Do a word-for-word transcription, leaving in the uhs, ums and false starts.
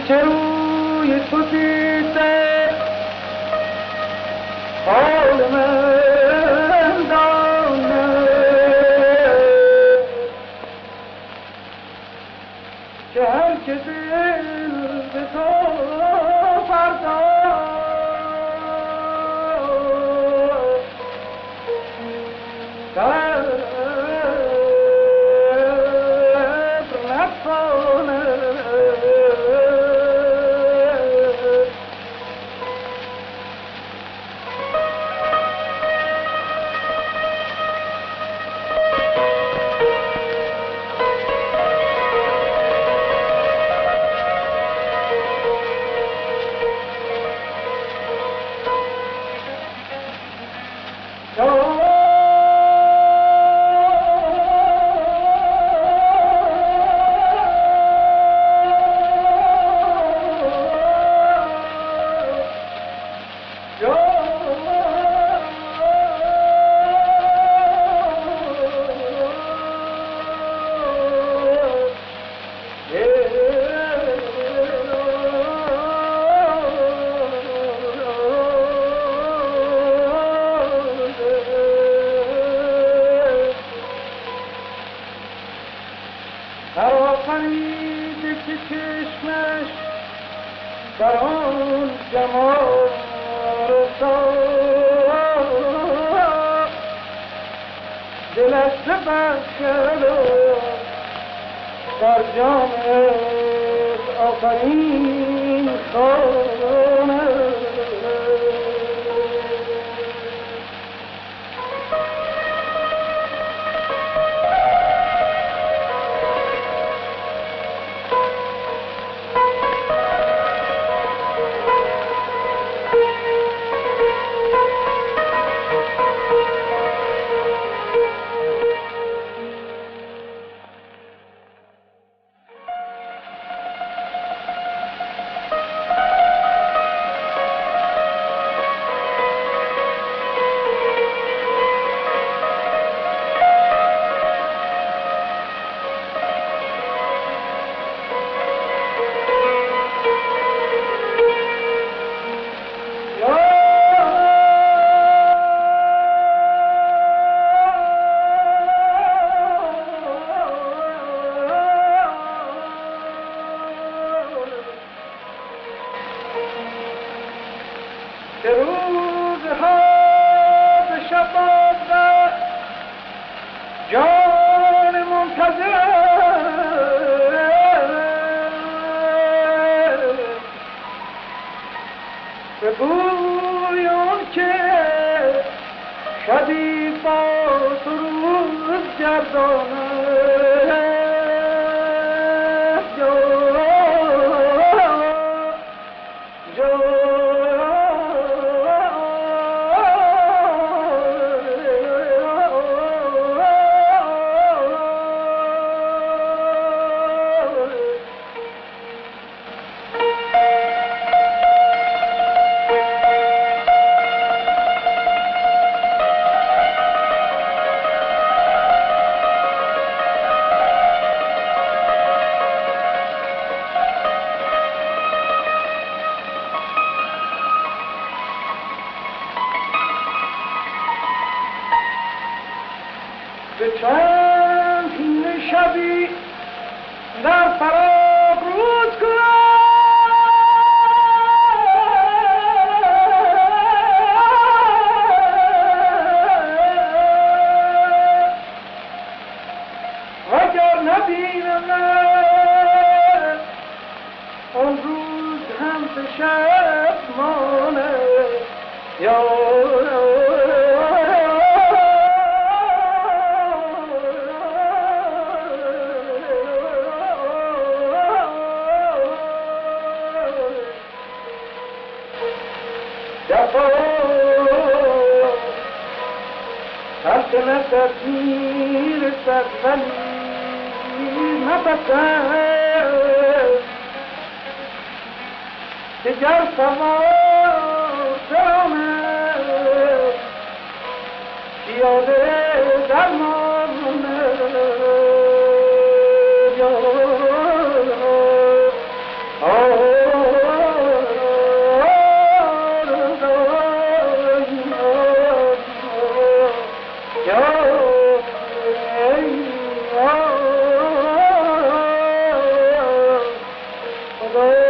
هرچه روی تو دیده حال من دانه که هر که دل به تو پرداخت صبر نتوانه آفریده که چشمش در آن جمال افتاد دلش نبست کرد و در جامش آفرین خواند به روزها به شب بازد جان منتظر به بوی اون که شبی با تو روز گرداند به چند این شبی در فراق روز کنم وگر نبینم اون روز هم به شب مانه یا هرچه نسد میرسد ولی نپسند که گر سوار درآمد پیاده درماند غير